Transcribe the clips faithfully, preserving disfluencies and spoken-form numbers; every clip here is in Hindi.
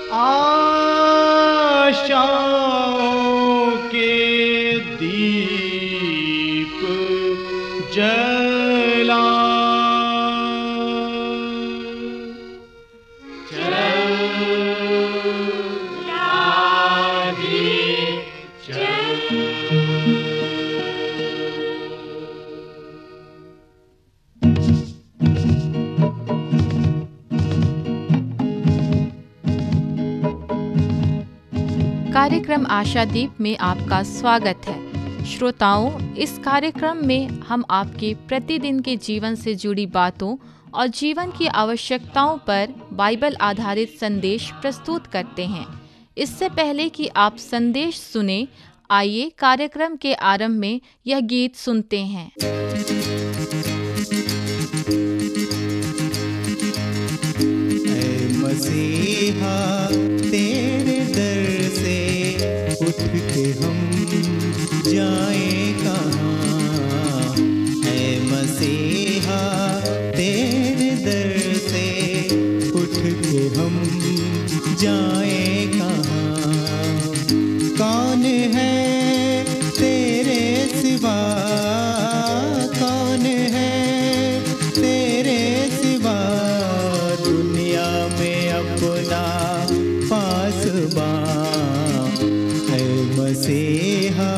आशाओं के दीप जला कार्यक्रम आशादीप में आपका स्वागत है। श्रोताओं, इस कार्यक्रम में हम आपके प्रतिदिन के जीवन से जुड़ी बातों और जीवन की आवश्यकताओं पर बाइबल आधारित संदेश प्रस्तुत करते हैं। इससे पहले कि आप संदेश सुने, आइए कार्यक्रम के आरंभ में यह गीत सुनते हैं। ऐ मसीहा तेरे दर से उठ के हम जाएं कहाँ। ऐ मसीहा तेरे दर से उठ के हम जाएं कहाँ। कौन है तेरे सिवा, कौन है तेरे सिवा दुनिया में अपना पासबां। है मसीहा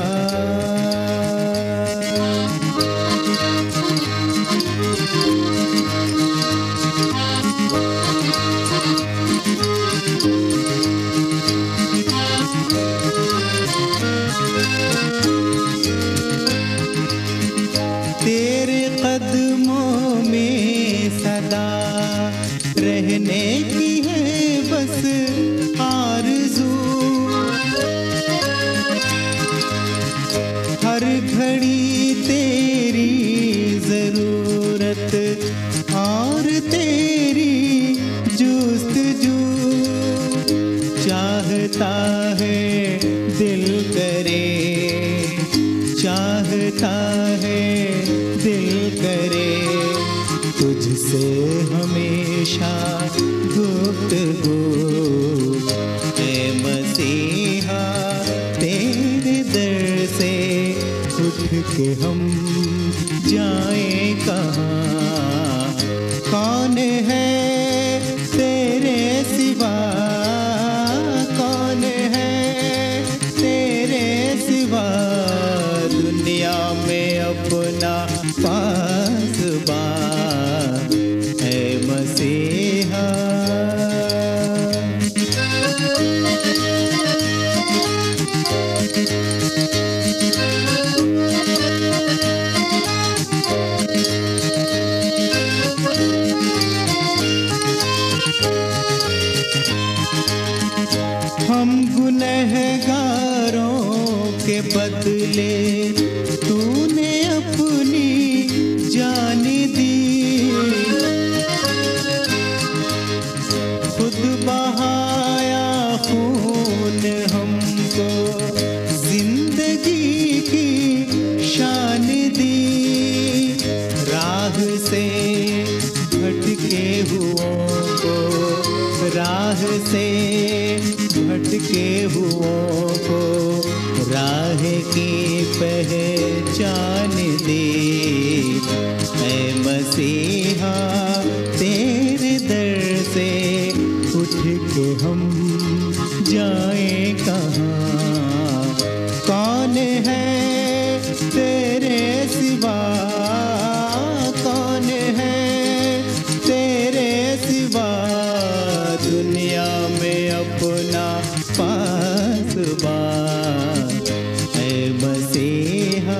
तेरे कदमों में सदा रहने की है बस आरज़ू। हर घड़ी तेरी ज़रूरत और तेरी जुस्तजू। चाहता है दिल करे, चाहता है दिल करे तुझसे हमेशा गुफ्तगू। ऐ मसीहा तेरे दर से उठ के हम जाएं कहाँ। कौन है तेरे सिवा, कौन है तेरे सिवा दुनिया में अपना पासबां। है मसीहा हम गुनहगारों के बदले तूने अपनी जान दी। खुद बहाया खून हमको जिंदगी की शान दी। राह से भटके हुओं को, राह से भटके हुओं को राह की पहचान दे। ऐ मसीहा तेरे दर से उठ के हम जाएं कहाँ। कौन है तेरे सिवा, कौन है तेरे सिवा दुनिया में अपना पासबां। है मसीहा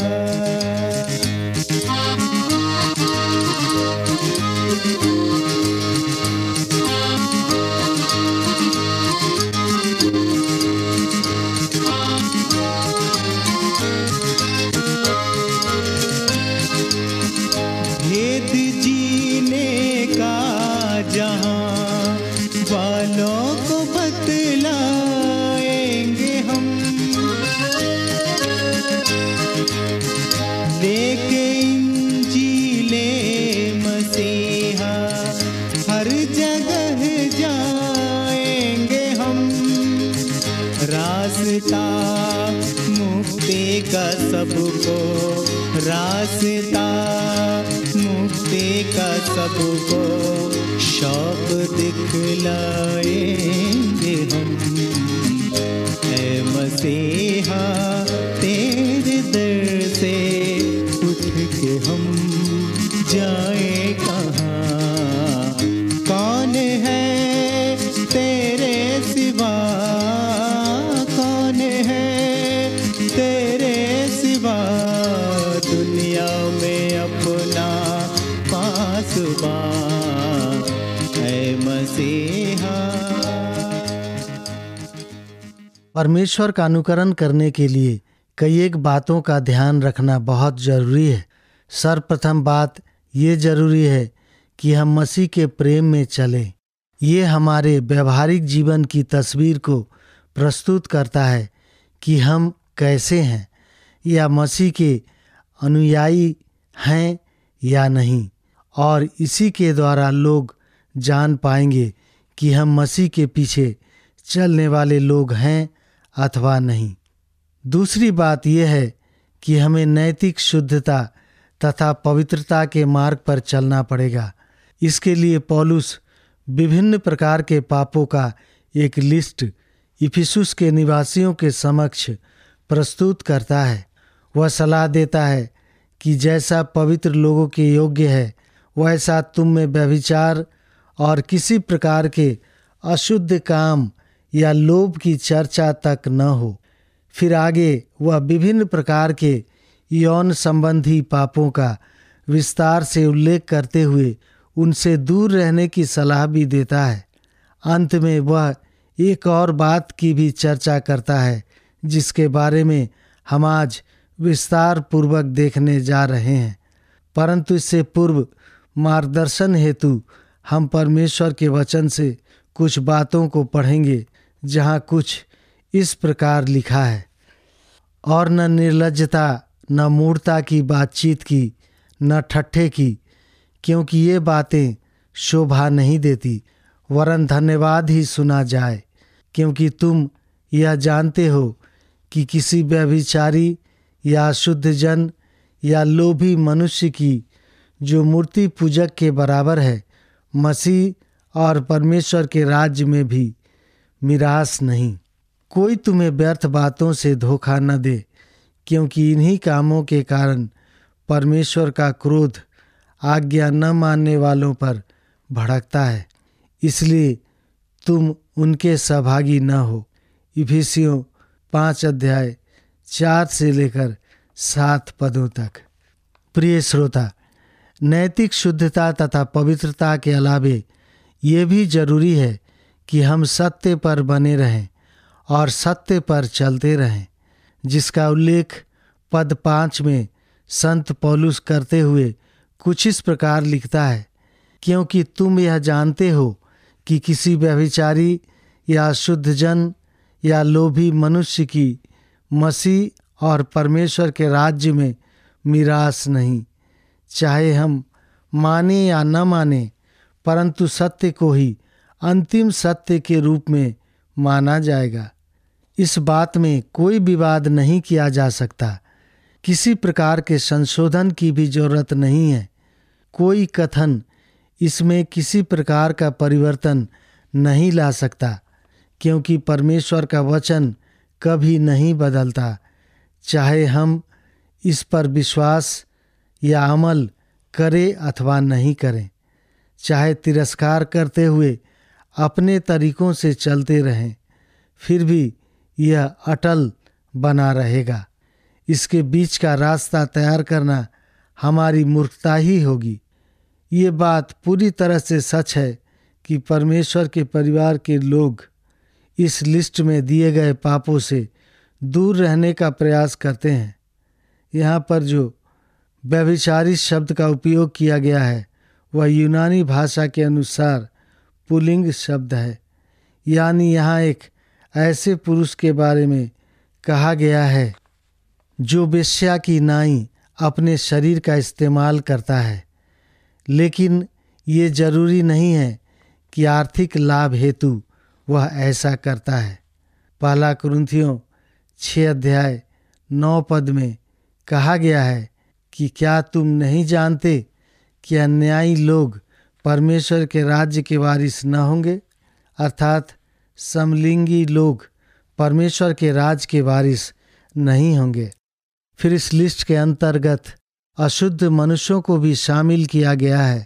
भेद जीने का जहां वालों को बतलाएंगे हम। लेके इंजीले मसीहा हर जगह जाएंगे रास्ता मुक्ति का सबको, रास्ता मुक्ति का सबको शौक दिखलाएंगे हम। ऐ मसीहा तेरे दर से उठ के हम जाए कहाँ? कौन है तेरे सिवा, कौन है तेरे सिवा दुनिया में अपना पासबां? ऐ मसीहा। परमेश्वर का अनुकरण करने के लिए कई एक बातों का ध्यान रखना बहुत जरूरी है। सर्वप्रथम बात ये जरूरी है कि हम मसीह के प्रेम में चलें। ये हमारे व्यवहारिक जीवन की तस्वीर को प्रस्तुत करता है कि हम कैसे हैं या मसीह के अनुयायी हैं या नहीं, और इसी के द्वारा लोग जान पाएंगे कि हम मसीह के पीछे चलने वाले लोग हैं अथवा नहीं। दूसरी बात यह है कि हमें नैतिक शुद्धता तथा पवित्रता के मार्ग पर चलना पड़ेगा। इसके लिए पौलुस विभिन्न प्रकार के पापों का एक लिस्ट इफिसुस के निवासियों के समक्ष प्रस्तुत करता है। वह सलाह देता है कि जैसा पवित्र लोगों के योग्य है वैसा तुम में व्यभिचार और किसी प्रकार के अशुद्ध काम या लोभ की चर्चा तक न हो। फिर आगे वह विभिन्न प्रकार के यौन संबंधी पापों का विस्तार से उल्लेख करते हुए उनसे दूर रहने की सलाह भी देता है। अंत में वह एक और बात की भी चर्चा करता है जिसके बारे में हम आज विस्तार पूर्वक देखने जा रहे हैं। परंतु इससे पूर्व मार्गदर्शन हेतु हम परमेश्वर के वचन से कुछ बातों को पढ़ेंगे, जहाँ कुछ इस प्रकार लिखा है, और न निर्लज्जता न मूढ़ता की बातचीत की, न ठट्ठे की, क्योंकि ये बातें शोभा नहीं देती, वरन धन्यवाद ही सुना जाए। क्योंकि तुम यह जानते हो कि किसी व्यभिचारी या शुद्ध जन या लोभी मनुष्य की जो मूर्ति पूजक के बराबर है, मसीह और परमेश्वर के राज्य में भी मिरास नहीं। कोई तुम्हें व्यर्थ बातों से धोखा न दे, क्योंकि इन्हीं कामों के कारण परमेश्वर का क्रोध आज्ञा न मानने वालों पर भड़कता है। इसलिए तुम उनके सहभागी न हो। इफिसियों पाँच अध्याय चार से लेकर सात पदों तक। प्रिय श्रोता, नैतिक शुद्धता तथा पवित्रता के अलावे ये भी जरूरी है कि हम सत्य पर बने रहें और सत्य पर चलते रहें, जिसका उल्लेख पद पाँच में संत पौलुस करते हुए कुछ इस प्रकार लिखता है, क्योंकि तुम यह जानते हो कि किसी व्यभिचारी या शुद्ध जन या लोभी मनुष्य की मसीह और परमेश्वर के राज्य में मिरास नहीं। चाहे हम माने या न माने, परंतु सत्य को ही अंतिम सत्य के रूप में माना जाएगा। इस बात में कोई विवाद नहीं किया जा सकता। किसी प्रकार के संशोधन की भी जरूरत नहीं है। कोई कथन इसमें किसी प्रकार का परिवर्तन नहीं ला सकता, क्योंकि परमेश्वर का वचन कभी नहीं बदलता। चाहे हम इस पर विश्वास या अमल करें अथवा नहीं करें, चाहे तिरस्कार करते हुए अपने तरीकों से चलते रहें, फिर भी यह अटल बना रहेगा। इसके बीच का रास्ता तैयार करना हमारी मूर्खता ही होगी। ये बात पूरी तरह से सच है कि परमेश्वर के परिवार के लोग इस लिस्ट में दिए गए पापों से दूर रहने का प्रयास करते हैं। यहाँ पर जो व्यभिचारी शब्द का उपयोग किया गया है वह यूनानी भाषा के अनुसार पुल्लिंग शब्द है, यानी यहाँ एक ऐसे पुरुष के बारे में कहा गया है जो वेश्या की नाई अपने शरीर का इस्तेमाल करता है। लेकिन ये जरूरी नहीं है कि आर्थिक लाभ हेतु वह ऐसा करता है। पहला कुरिन्थियों छः अध्याय नौ पद में कहा गया है कि क्या तुम नहीं जानते कि अन्यायी लोग परमेश्वर के राज्य के वारिस न होंगे, अर्थात समलिंगी लोग परमेश्वर के राज के वारिस नहीं होंगे। फिर इस लिस्ट के अंतर्गत अशुद्ध मनुष्यों को भी शामिल किया गया है।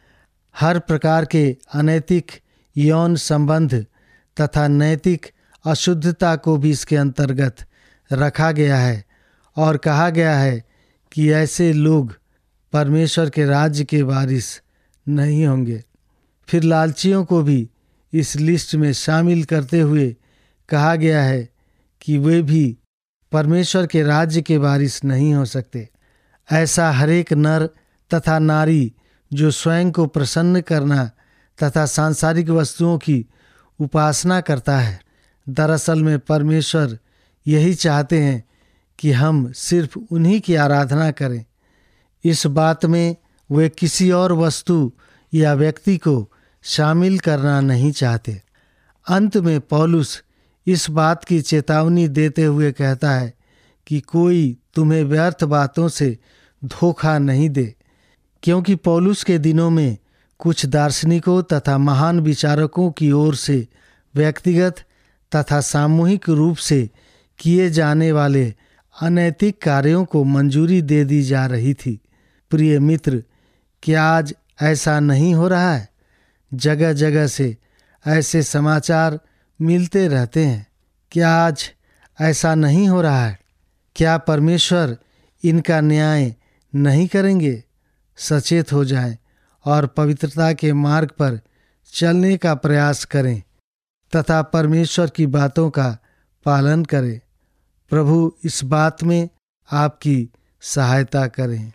हर प्रकार के अनैतिक यौन संबंध तथा नैतिक अशुद्धता को भी इसके अंतर्गत रखा गया है और कहा गया है कि ऐसे लोग परमेश्वर के राज्य के वारिस नहीं होंगे। फिर लालचियों को भी इस लिस्ट में शामिल करते हुए कहा गया है कि वे भी परमेश्वर के राज्य के वारिस नहीं हो सकते। ऐसा हरेक नर तथा नारी जो स्वयं को प्रसन्न करना तथा सांसारिक वस्तुओं की उपासना करता है, दरअसल में परमेश्वर यही चाहते हैं कि हम सिर्फ उन्हीं की आराधना करें। इस बात में वे किसी और वस्तु या व्यक्ति को शामिल करना नहीं चाहते। अंत में पौलुस इस बात की चेतावनी देते हुए कहता है कि कोई तुम्हें व्यर्थ बातों से धोखा नहीं दे, क्योंकि पौलुस के दिनों में कुछ दार्शनिकों तथा महान विचारकों की ओर से व्यक्तिगत तथा सामूहिक रूप से किए जाने वाले अनैतिक कार्यों को मंजूरी दे दी जा रही थी। प्रिय मित्र, क्या आज ऐसा नहीं हो रहा है? जगह जगह से ऐसे समाचार मिलते रहते हैं। क्या आज ऐसा नहीं हो रहा है? क्या परमेश्वर इनका न्याय नहीं करेंगे? सचेत हो जाएं और पवित्रता के मार्ग पर चलने का प्रयास करें तथा परमेश्वर की बातों का पालन करें। प्रभु इस बात में आपकी सहायता करें।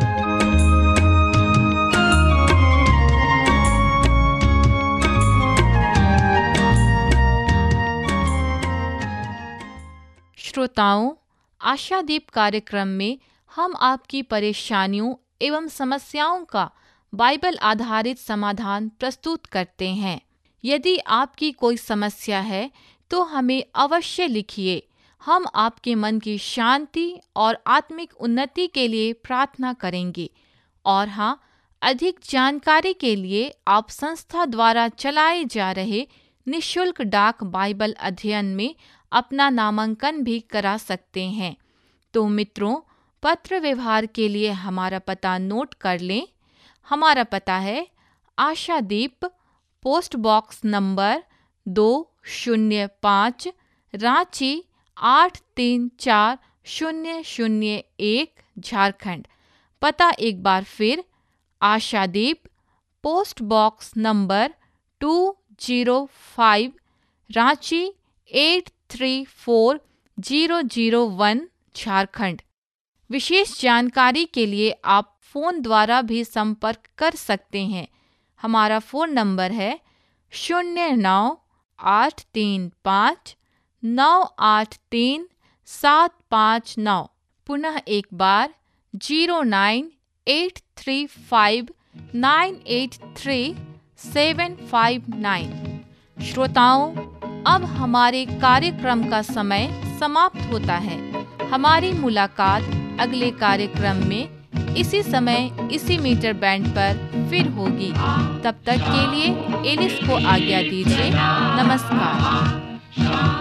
श्रोताओं, आशादीप कार्यक्रम में हम आपकी परेशानियों एवं समस्याओं का बाइबल आधारित समाधान प्रस्तुत करते हैं। यदि आपकी कोई समस्या है तो हमें अवश्य लिखिए। हम आपके मन की शांति और आत्मिक उन्नति के लिए प्रार्थना करेंगे। और हाँ, अधिक जानकारी के लिए आप संस्था द्वारा चलाए जा रहे निःशुल्क डाक बाइबल अध्ययन में अपना नामांकन भी करा सकते हैं। तो मित्रों, पत्र व्यवहार के लिए हमारा पता नोट कर लें। हमारा पता है आशादीप, पोस्ट बॉक्स नंबर दो शून्य पाँच, रांची आठ तीन चार शून्य शून्य एक, झारखंड। पता एक बार फिर, Ashadeep, post box number two zero five, Ranchi eight three four zero zero one, Jharkhand. विशेष जानकारी के लिए आप फ़ोन द्वारा भी संपर्क कर सकते हैं। हमारा फ़ोन नंबर है शून्य नौ आठ तीन पाँच नौ आठ तीन सात पाँच नौ। पुनः एक बार zero nine eight three five nine eight three seven five nine. श्रोताओं, अब हमारे कार्यक्रम का समय समाप्त होता है। हमारी मुलाकात अगले कार्यक्रम में इसी समय इसी मीटर बैंड पर फिर होगी। तब तक के लिए एलिस को आज्ञा दीजिए। नमस्कार।